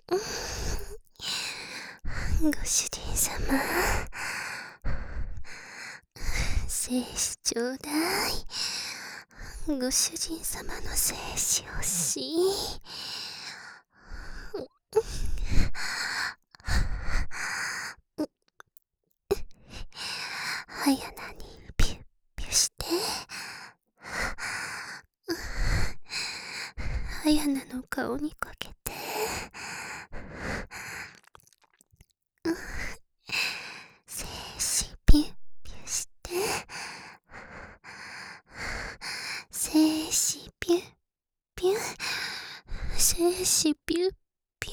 ご主人様、精子ちょうだい。ご主人様の精子欲しい。はやなにピュッピュして。はやなの顔にかけて。精子ピュッピュして。精子ピュッピュ。精子ピュッピュ。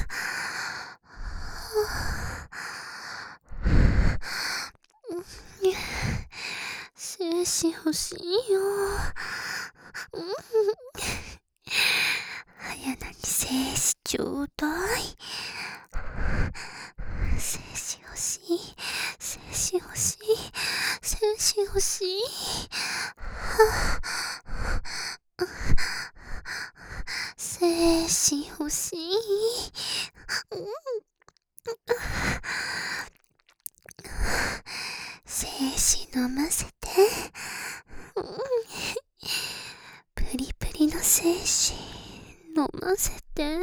精子欲しいよ。はやなに精子ちょうだい。精子欲しい。精子欲しい。精子欲しい。精子欲しい。精子飲ませて。プリプリの精子飲ませて。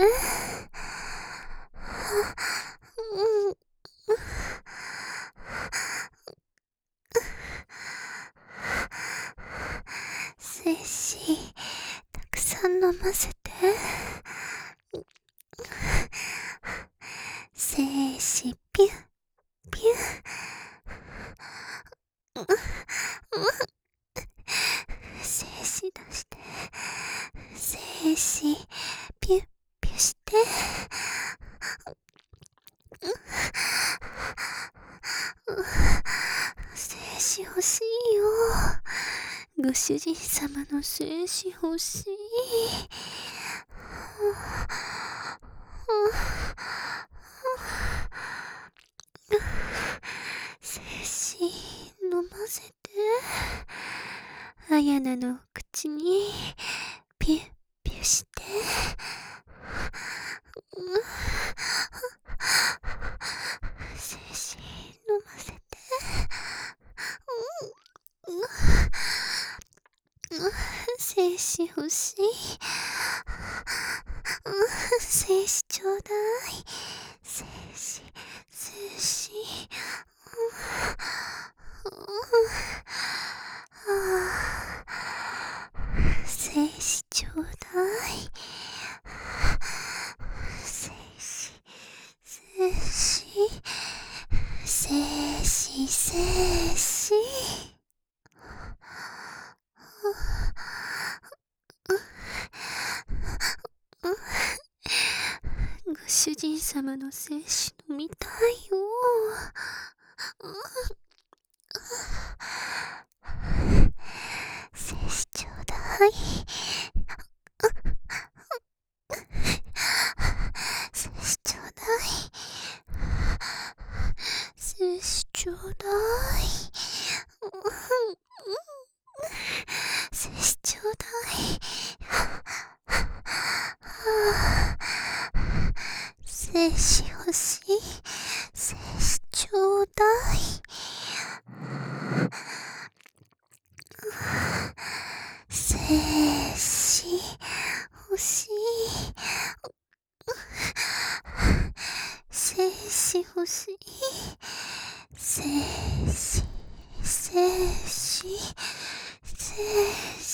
精子たくさん飲ませて。精子ピュッピュッ。精子出して。精子ピュッピュして。精子欲しいよ。ご主人様の精子欲しい。精子飲ませて。あやなの口にピュッピュして。精子飲ませて。精子欲しい。精子ちょうだい。精子、精子。精子ちょうだい。精子、精子、精子、精子。ご主人様の精子飲みたいよ。精子ちょうだい。精子ちょうだい。精子ちょうだい。精子ちょうだい。精子欲しい。精子ちょうだい。精子欲しい。精子欲しい。精子、精子、精子。